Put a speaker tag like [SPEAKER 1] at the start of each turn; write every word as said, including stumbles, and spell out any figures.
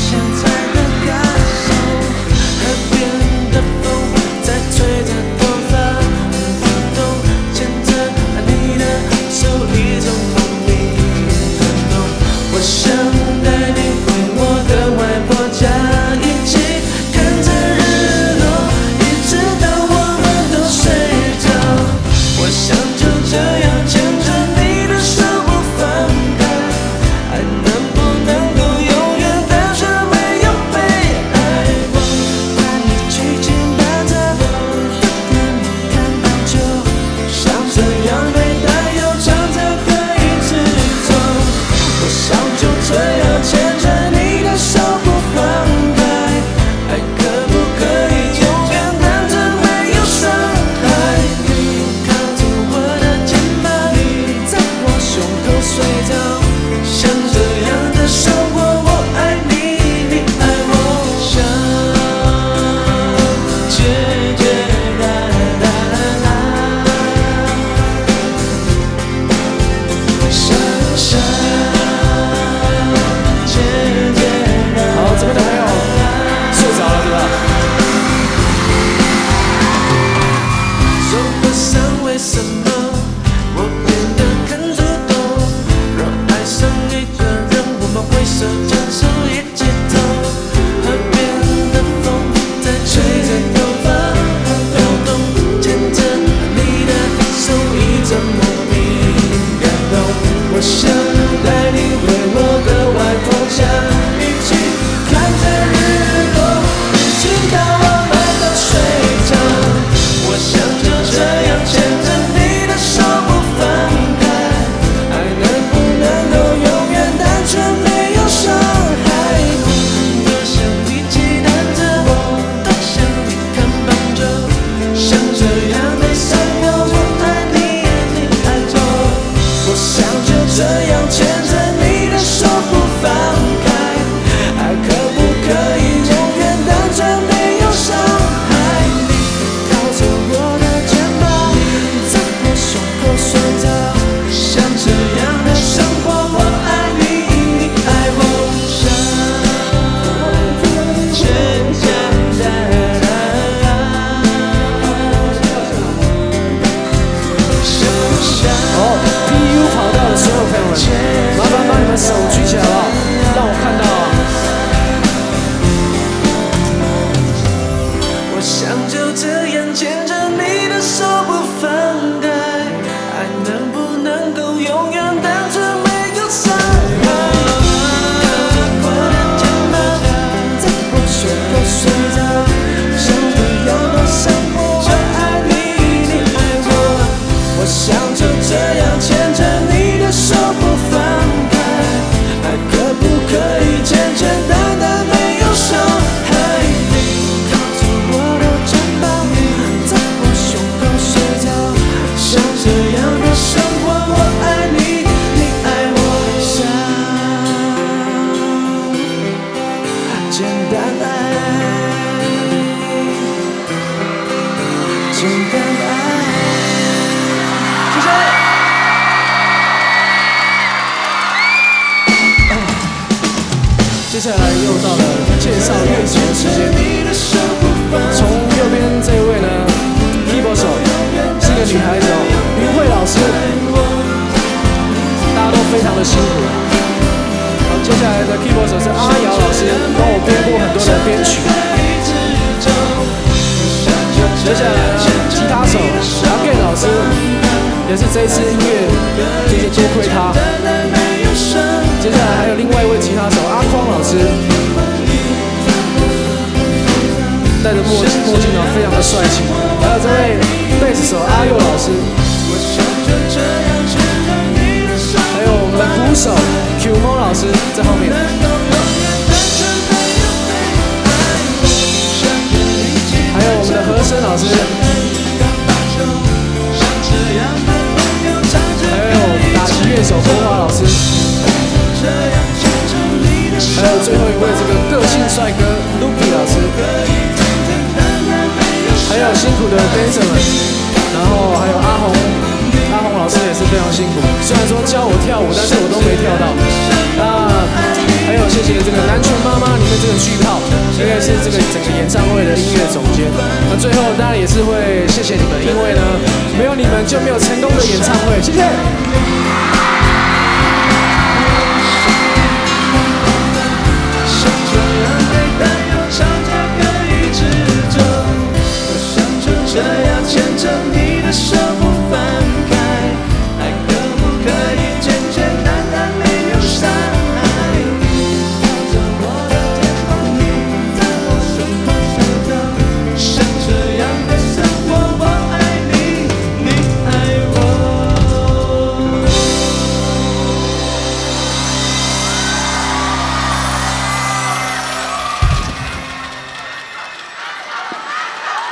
[SPEAKER 1] 接下来又到了介绍乐手的时间。从右边这一位呢 ，keyboard 手是一个女孩子哦，云慧老师，大家都非常的辛苦。好，接下来的 keyboard 手是阿瑶老师，帮我编过很多的编曲。接下来呢，吉他手阿 Gay 老师，也是这一次音乐，谢谢多亏他。接下来还有另外一位吉他手阿匡老师，戴着墨镜，墨镜哦，非常的帅气。还有这位贝斯手阿佑老师，还有我们的鼓手 Q 猫老师在后面，还有我们的和声老师，还有打击乐手国华老师。还有最后一位这个个性帅哥 Lucky 老师，还有辛苦的 dancer 们，然后还有阿红，阿红老师也是非常辛苦。虽然说教我跳舞，但是我都没跳到。那还还有谢谢这个南拳妈妈里面这个巨炮，应该是这个整个演唱会的音乐总监。那最后当然也是会谢谢你们，因为呢，没有你们就没有成功的演唱会，谢谢。